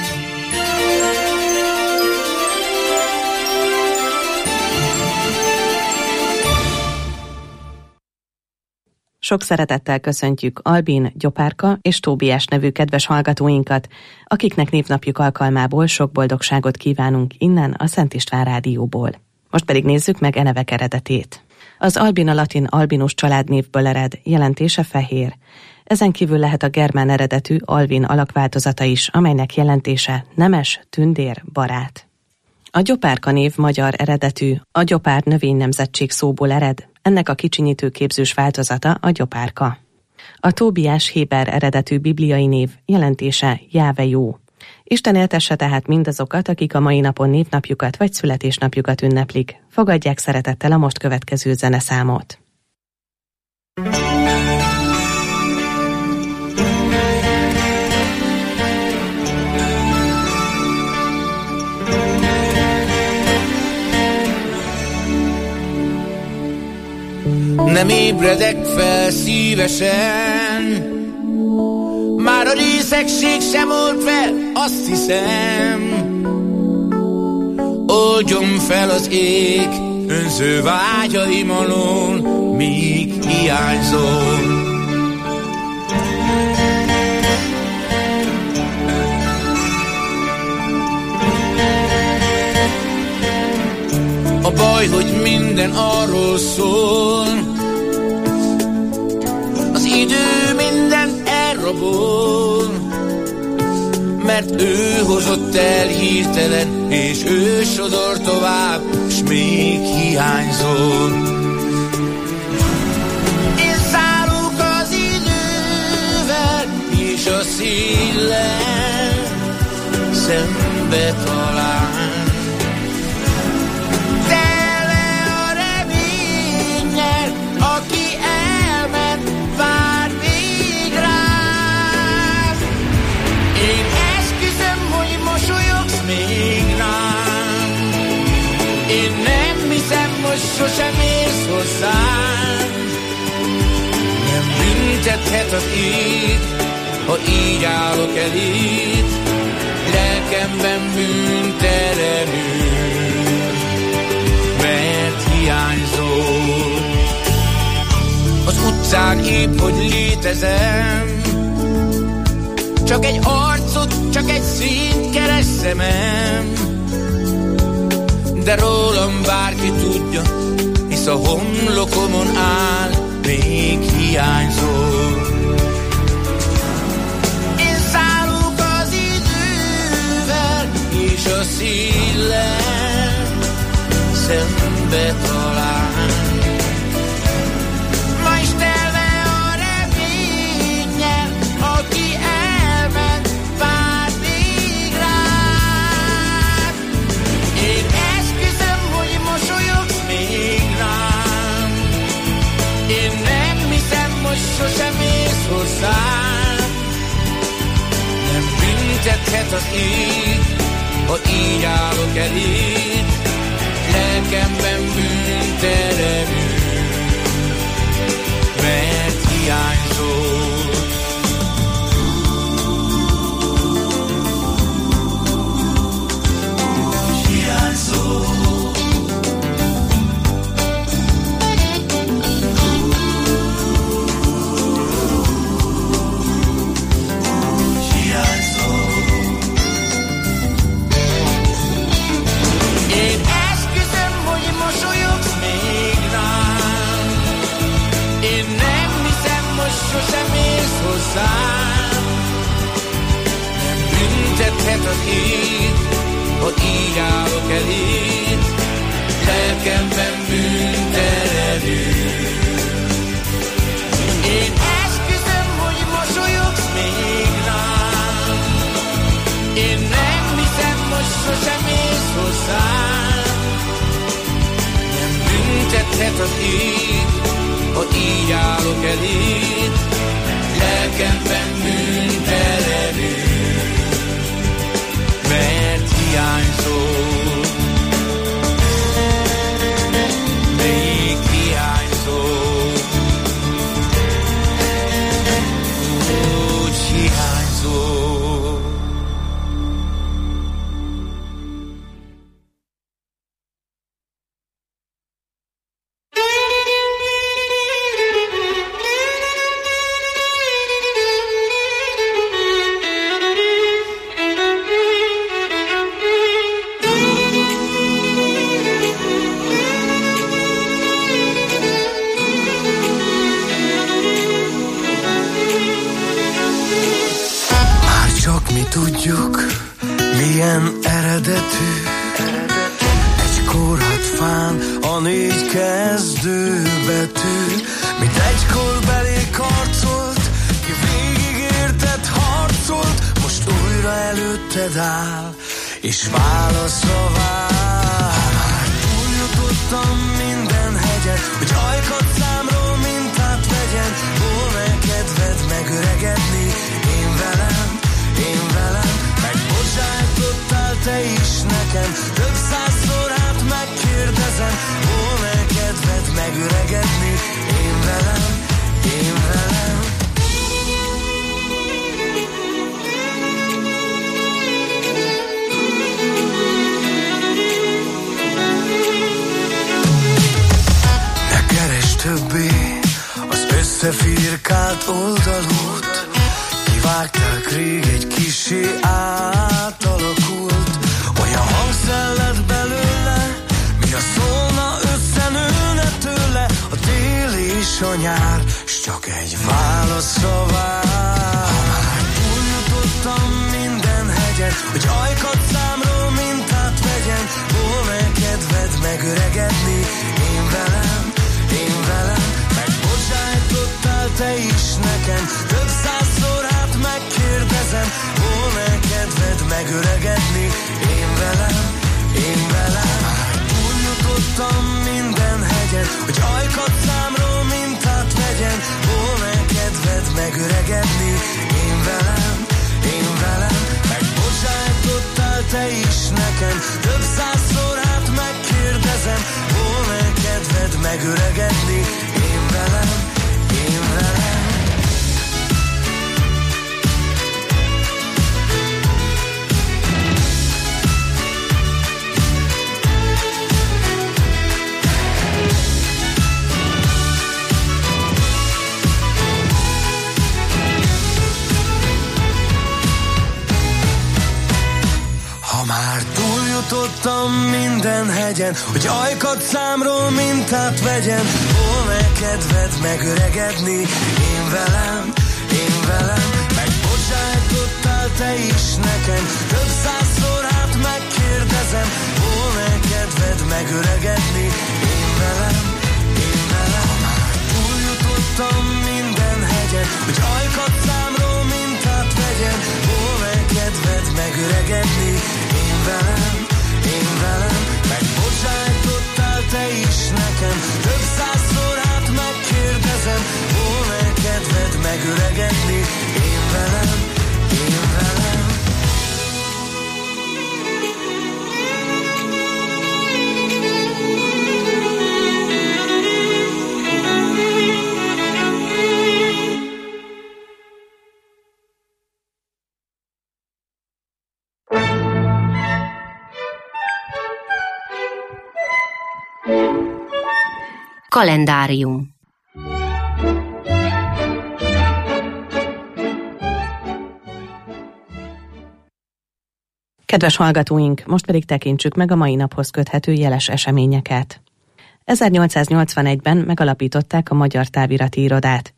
Sok szeretettel köszöntjük Albin, Gyopárka és Tóbiás nevű kedves hallgatóinkat, akiknek névnapjuk alkalmából sok boldogságot kívánunk innen a Szent István Rádióból. Most pedig nézzük meg e nevek eredetét. Az Albin a latin albinus családnévből ered, jelentése fehér. Ezen kívül lehet a germán eredetű Alvin alakváltozata is, amelynek jelentése nemes, tündér, barát. A Gyopárka név magyar eredetű, a gyopár növénynemzetség szóból ered, ennek a kicsinyítő képzős változata a Gyopárka. A Tóbiás héber eredetű bibliai név, jelentése Jáve jó. Isten éltesse tehát mindazokat, akik a mai napon névnapjukat vagy születésnapjukat ünneplik. Fogadják szeretettel a most következő zeneszámot. Nem ébredek fel szívesen, már a részegség sem old fel, azt hiszem. Oldjon fel az ég önző vágyaim alól, míg hiányzom. A baj, hogy minden arról szól, az idő mindent elrabol, mert ő hozott el hirtelen, és ő sodor tovább, s még hiányzol. Én szállok az idővel, és a széllel szembe talál. Sosem érsz hozzám, nem büntethet az ég, ha így állok eléd, lelkemben bűntelenül, mert hiányzol. Az utcán épp, hogy létezem, csak egy arcot, csak egy színt keres szemem, de rólam bárki tudja, hisz a homlokomon áll, még hiányzol. Én szállok az idővel, és a széllel szembe talál. Ma is telve a reménnyel, aki elment, vár még rád. Én sosem érsz hozzám, nem büntethet az ég, ha így állok eléd, lelkemben bűntelenül, mert hiányzol. Hiányzol. Én esküszöm, hogy mosolyogsz még büntethet az ég, ha így állok eléd, lelkemben bűntelenül. Én esküszöm, hogy mosolyogsz még rám, én nem hiszem, hogy sosem mész hozzám. Nem büntethet az ég, ha így állok eléd, lelkemben bűntelenül. Mert hiányzol, még hiányzol, úgy hiányzol. Tudjuk, milyen eredetű egy korhatfán a négy kezdőbetű, mint egykorbeli karcolt, ki végig érted harcolt, most újra előtted áll, és válaszra vár. Már túljutottam minden hegyen, hogy ajkat számról mintát vegyen, volna kedved megöregedni, én velem, én velem, megbocsájtottál te is nekem, több százszor át megkérdezem, volna kedved megöregedni, én velem, én velem. Ne keresd többé az összefirkált oldalút, vágták rég egy kissé átalakult, olyan hangszell lett belőle, mi a szólna összenőne tőle, a tél és a nyár, s csak egy válaszra vár. Ha már túljutottam minden hegyen, hogy ajkat számról mintát vegyen, volna kedved megöregedni, én velem, én velem, megbocsájtottál te is nekem, több százszor megkérdezem, volna kedved megöregedni, én velem, én velem. Már túljutottam minden hegyen, hogy ajkat számról mintát vegyen, volna kedved megöregedni, én velem, én velem. Megbocsájtottál te is nekem, több százszor át megkérdezem, volna kedved megöregedni, én velem, én velem. Már túljutottam minden hegyen, hogy ajkat számról mintát vegyen, volna kedved megöregedni, én velem, én velem. Megbocsájtottál te is nekem, több százszor át megkérdezem, volna kedved megöregedni, én velem, én velem. Már túljutottam minden hegyen, hogy ajkat számról mintát vegyen, volna kedved megöregedni, én velem, én velem. Megbocsájtottál te is nekem, több százszor át megkérdezem, volna kedved megöregedni, én velem, én velem. Kalendárium. Kedves hallgatóink, most pedig tekintsük meg a mai naphoz köthető jeles eseményeket. ezernyolcszáznyolcvanegyben megalapították a Magyar Távirati Irodát.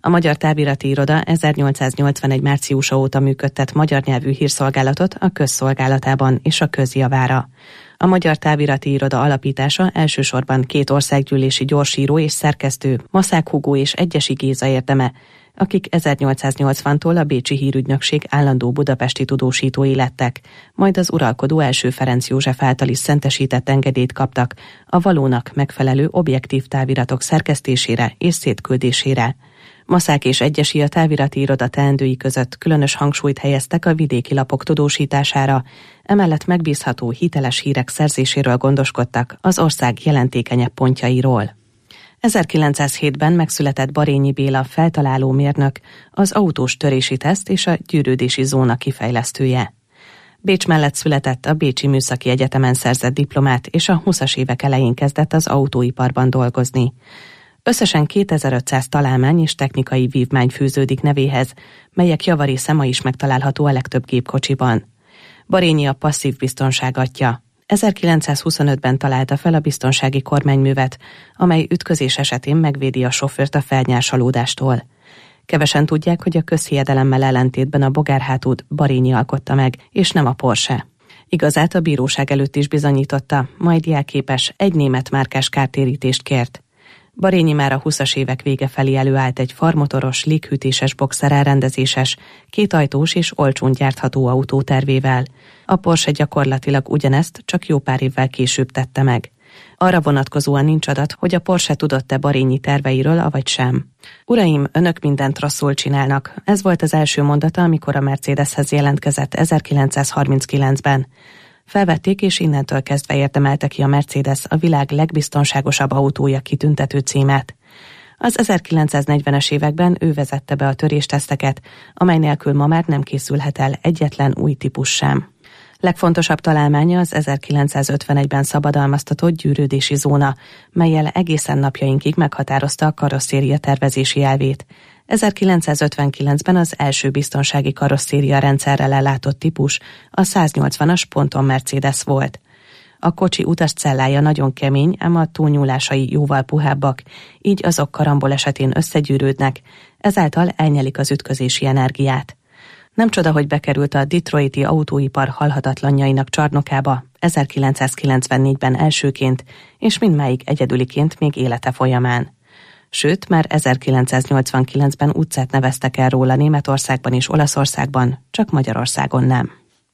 A Magyar Távirati Iroda ezernyolcszáznyolcvanegy márciusa óta működtet magyar nyelvű hírszolgálatot a közszolgálatában és a közjavára. A Magyar Távirati Iroda alapítása elsősorban két országgyűlési gyorsíró és szerkesztő, Maszák Hugó és Egyesi Géza érdeme, akik ezernyolcszáznyolcvantól a Bécsi Hírügynökség állandó budapesti tudósítói lettek, majd az uralkodó első Ferenc József által is szentesített engedélyt kaptak a valónak megfelelő objektív táviratok szerkesztésére és szétküldésére. Maszák és Egyesi a távirati iroda teendői között különös hangsúlyt helyeztek a vidéki lapok tudósítására, emellett megbízható, hiteles hírek szerzéséről gondoskodtak az ország jelentékenyebb pontjairól. ezerkilencszázhétben megszületett Barényi Béla feltaláló mérnök, az autós törési teszt és a gyűrődési zóna kifejlesztője. Bécs mellett született, a Bécsi Műszaki Egyetemen szerzett diplomát, és a húszas évek elején kezdett az autóiparban dolgozni. Összesen kétezer-ötszáz találmány és technikai vívmány fűződik nevéhez, melyek javarésze ma is megtalálható a legtöbb gépkocsiban. Barényi a passzív biztonság atya. ezerkilencszázhuszonötben találta fel a biztonsági kormányművet, amely ütközés esetén megvédi a sofőrt a felnyársalódástól. Kevesen tudják, hogy a közhiedelemmel ellentétben a bogárhátút Barényi alkotta meg, és nem a Porsche. Igazát a bíróság előtt is bizonyította, majd jelképes, egy német márkás kártérítést kért. Barényi már a húszas évek vége felé előállt egy farmotoros, léghűtéses boxer elrendezéses, kétajtós és olcsón gyártható autó tervével. A Porsche gyakorlatilag ugyanezt, csak jó pár évvel később tette meg. Arra vonatkozóan nincs adat, hogy a Porsche tudott-e Barényi terveiről, avagy sem. Uraim, önök mindent rosszul csinálnak. Ez volt az első mondata, amikor a Mercedeshez jelentkezett ezerkilencszázharminckilencben. Felvették, és innentől kezdve érdemelte ki a Mercedes a világ legbiztonságosabb autója kitüntető címet. Az ezerkilencszáznegyvenes években ő vezette be a törésteszteket, amely nélkül ma már nem készülhet el egyetlen új típus sem. Legfontosabb találmánya az ezerkilencszázötvenegyben szabadalmaztatott gyűrődési zóna, mellyel egészen napjainkig meghatározta a karosszéria tervezési elvét. ezerkilencszázötvenkilencben az első biztonsági karosszéria rendszerrel ellátott típus a száznyolcvanas Ponton Mercedes volt. A kocsi utascellája nagyon kemény, ám a túlnyúlásai jóval puhábbak, így azok karambol esetén összegyűrődnek, ezáltal elnyelik az ütközési energiát. Nem csoda, hogy bekerült a detroiti autóipar halhatatlanjainak csarnokába ezerkilencszázkilencvennégyben elsőként, és mindmáig egyedüliként még élete folyamán. Sőt, már ezerkilencszáznyolcvankilencben utcát neveztek el róla Németországban és Olaszországban, csak Magyarországon nem.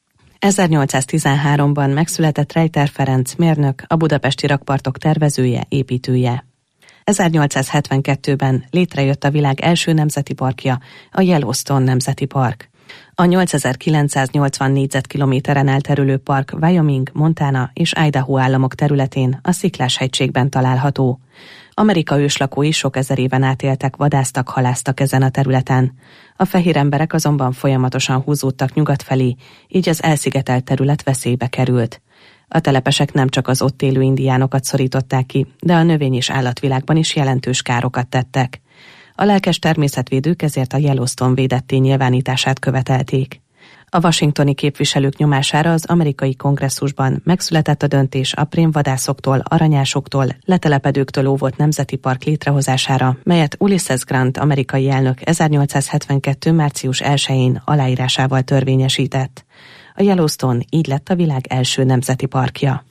ezernyolcszáztizenháromban megszületett Rejter Ferenc mérnök, a budapesti rakpartok tervezője, építője. ezernyolcszázhetvenkettőben létrejött a világ első nemzeti parkja, a Yellowstone Nemzeti Park. A nyolcezer-kilencszáznyolcvan négyzetkilométeren elterülő park Wyoming, Montana és Idaho államok területén, a Sziklás-hegységben található. Amerika őslakói sok ezer éven át éltek, vadásztak, halásztak ezen a területen. A fehér emberek azonban folyamatosan húzódtak nyugat felé, így az elszigetelt terület veszélybe került. A telepesek nem csak az ott élő indiánokat szorították ki, de a növény- és állatvilágban is jelentős károkat tettek. A lelkes természetvédők ezért a Yellowstone védetté nyilvánítását követelték. A washingtoni képviselők nyomására az amerikai kongresszusban megszületett a döntés a prémvadászoktól, aranyásoktól, letelepedőktől óvott nemzeti park létrehozására, melyet Ulysses Grant amerikai elnök ezernyolcszázhetvenkettő március elsején aláírásával törvényesített. A Yellowstone így lett a világ első nemzeti parkja.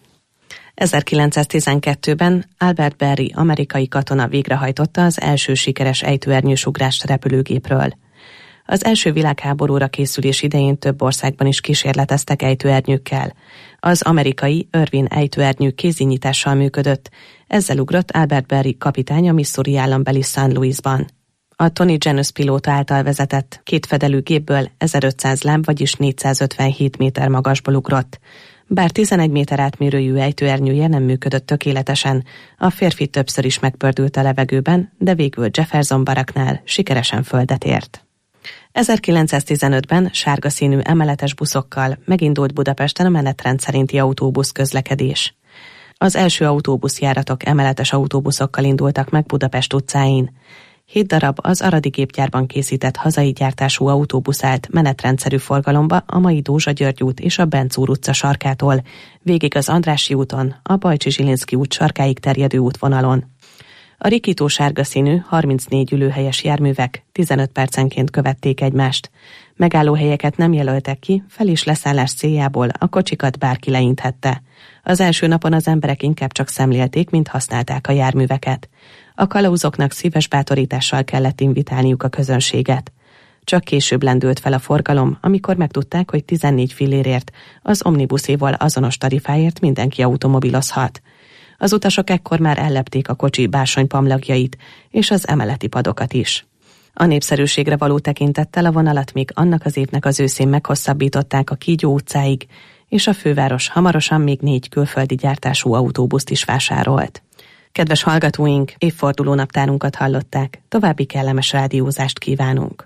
ezerkilencszáztizenkettőben Albert Berry amerikai katona végrehajtotta az első sikeres ejtőernyős ugrást repülőgépről. Az első világháborúra készülés idején több országban is kísérleteztek ejtőernyőkkel. Az amerikai Irvine ejtőernyő kézinyitással működött, ezzel ugrott Albert Berry kapitány a Missouri állambeli Saint Louisban. A Tony Janus pilóta által vezetett kétfedelű gépből ezerötszáz láb, vagyis négyszázötvenhét méter magasból ugrott. Bár tizenegy méter átmérőjű ejtőernyője nem működött tökéletesen, a férfi többször is megpördült a levegőben, de végül Jefferson Barracknál sikeresen földet ért. ezerkilencszáztizenötben sárga színű emeletes buszokkal megindult Budapesten a menetrend szerinti autóbusz közlekedés. Az első autóbuszjáratok emeletes autóbuszokkal indultak meg Budapest utcáin. Hét darab az Aradi gépgyárban készített hazai gyártású autóbusz állt menetrendszerű forgalomba a mai Dózsa György út és a Bencúr utca sarkától, végig az Andrássy úton, a Bajcsi Zsilinszky út sarkáig terjedő útvonalon. A rikító sárga színű, harmincnégy ülőhelyes járművek tizenöt percenként követték egymást. Megállóhelyeket nem jelöltek ki, fel- és leszállás céljából a kocsikat bárki leinthette. Az első napon az emberek inkább csak szemlélték, mint használták a járműveket. A kalauzoknak szíves bátorítással kellett invitálniuk a közönséget. Csak később lendült fel a forgalom, amikor megtudták, hogy tizennégy fillérért, az omnibuszéval azonos tarifáért mindenki automobilozhat. Az utasok ekkor már ellepték a kocsi bársonypamlagjait és az emeleti padokat is. A népszerűségre való tekintettel a vonalat még annak az évnek az őszén meghosszabbították a Kígyó utcáig, és a főváros hamarosan még négy külföldi gyártású autóbuszt is vásárolt. Kedves hallgatóink, évforduló naptárunkat hallották, további kellemes rádiózást kívánunk.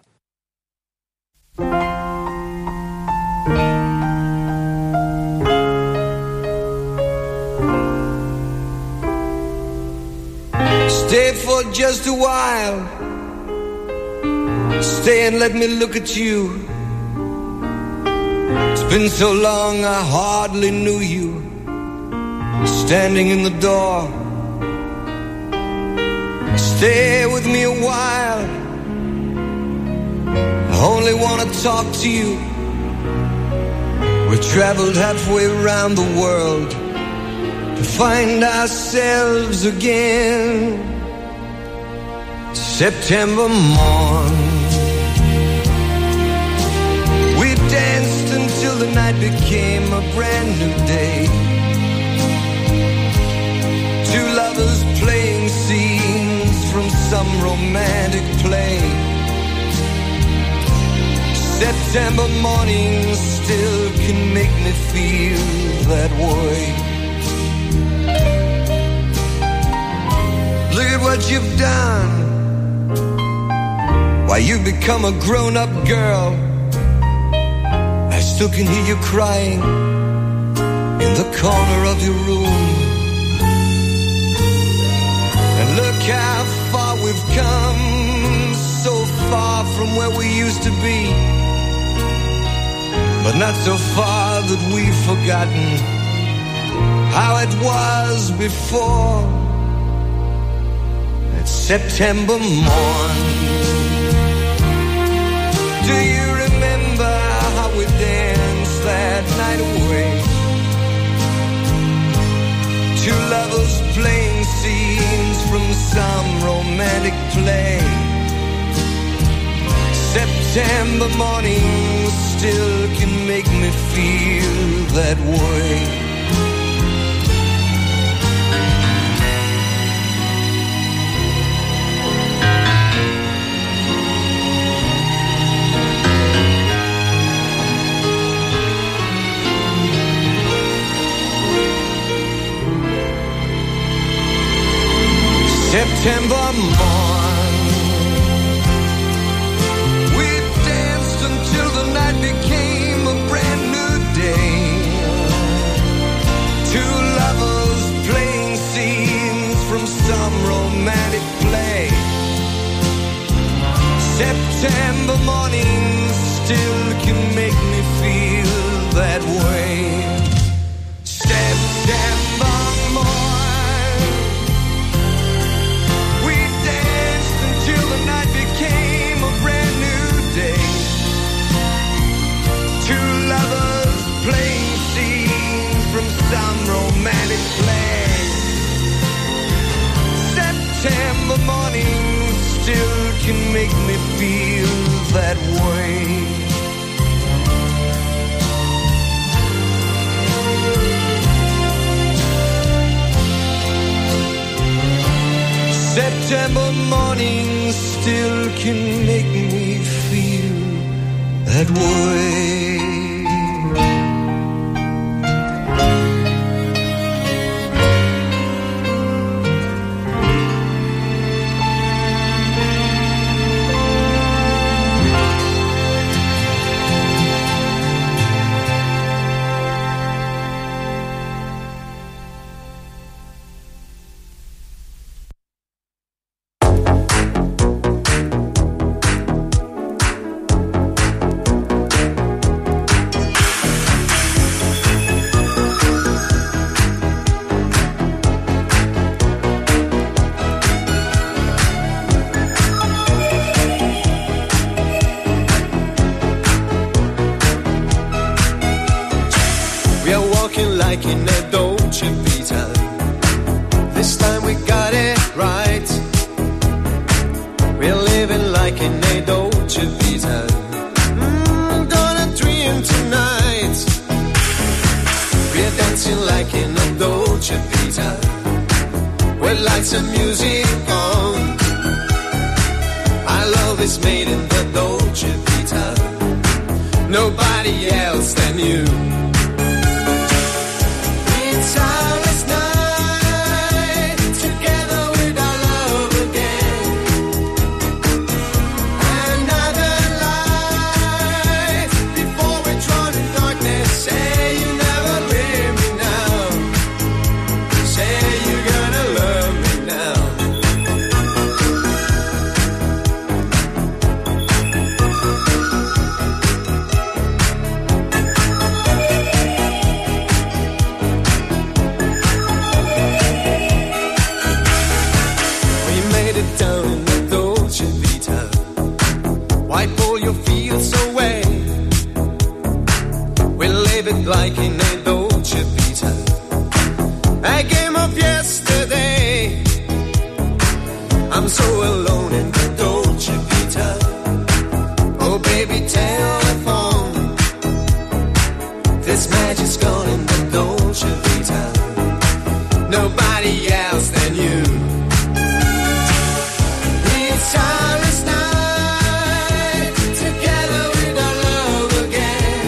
Stay for just a while. Stay and let me look at you. It's been so long I hardly knew you. Standing in the door. Stay with me a while. I only want to talk to you. We traveled halfway around the world to find ourselves again. September morn, we danced until the night became a brand new day. Two lovers playing scenes from some romantic play. September morning still can make me feel that way. Look at what you've done. Why, you've become a grown-up girl. I still can hear you crying in the corner of your room. And look how far we've come, so far from where we used to be, but not so far that we've forgotten how it was before. That September morn. Do you remember how we danced that night away? Two lovers playing scenes from some romantic play. September morning still can make me feel that way. September morn, we danced until the night became a brand new day. Two lovers playing scenes from some romantic play. September morning still can make me feel that way. September morn, playing scenes from some romantic play. September morning still can make me feel that way. September morning still can make me feel that way. We're living like in a Dolce Vita. Mm, gonna dream tonight. We're dancing like in a Dolce Vita. With lights and music on. Our love is made in the Dolce Vita. Nobody else than you. It's our last night together with our love again. Another light before we drown in darkness. Say you never leave me now. Say you're gonna love me now. Down in the Dolce Vita, wipe all your fears away. We live it like in a Dolce Vita, a game of yesterday. I'm so alone in the Dolce Vita. Oh baby, telephone. This magic's gone in the Dolce Vita. Nobody else than you. It's our last night together with our love again.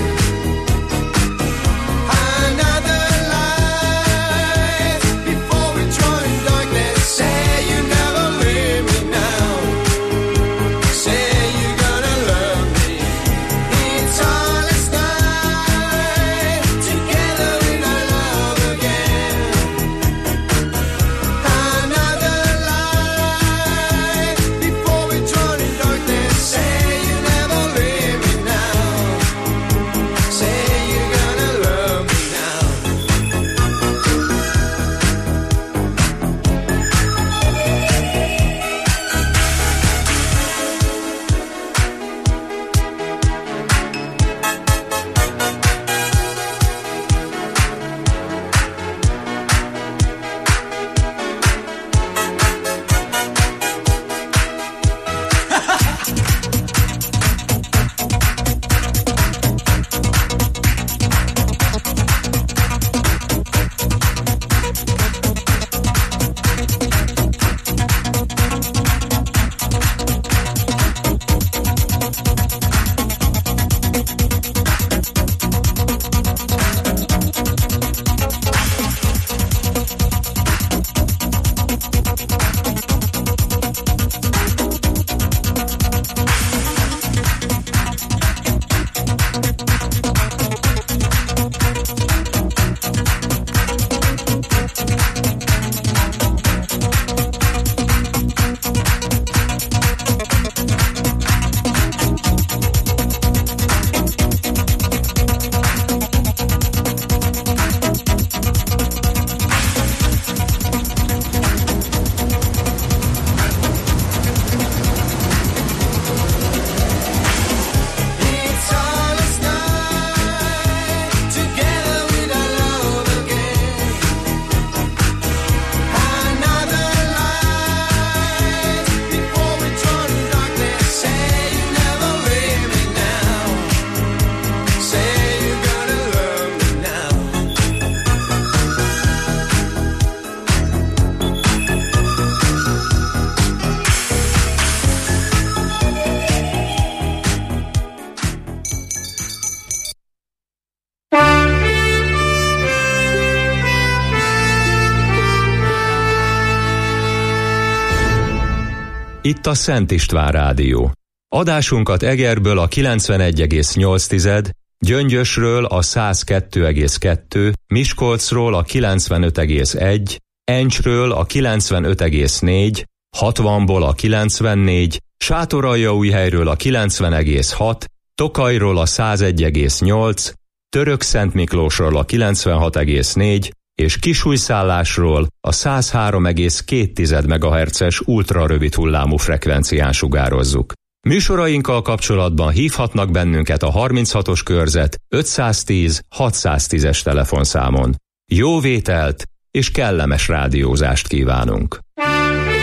Another light before we join darkness. Say you never leave me now. Say you're gonna love me. It's our last night together with our love again. Another light before we drown in darkness. Say you never leave me now. Say you're gonna love me now. It's our last night together with our love again. Another light before we drown in darkness. Say you never leave me now. Say you're gonna love me now. Itt a Szent István Rádió. Adásunkat Egerből a kilencvenegy egész nyolc, Gyöngyösről a száz kettő egész kettő, Miskolcról a kilencvenöt egész egy, Encsről a kilencvenöt egész négy, hatvanból a kilencvennégy, Sátoraljaújhelyről a kilencven egész hat, Tokajról a száz egy egész nyolc, Törökszentmiklósról a kilencvenhat egész négy, és Kisújszállásról a száz három egész két megahertzes ultrarövid hullámú frekvencián sugározzuk. Műsorainkkal kapcsolatban hívhatnak bennünket a harminchatos körzet ötszáztíz hatszáztízes telefonszámon. Jó vételt és kellemes rádiózást kívánunk!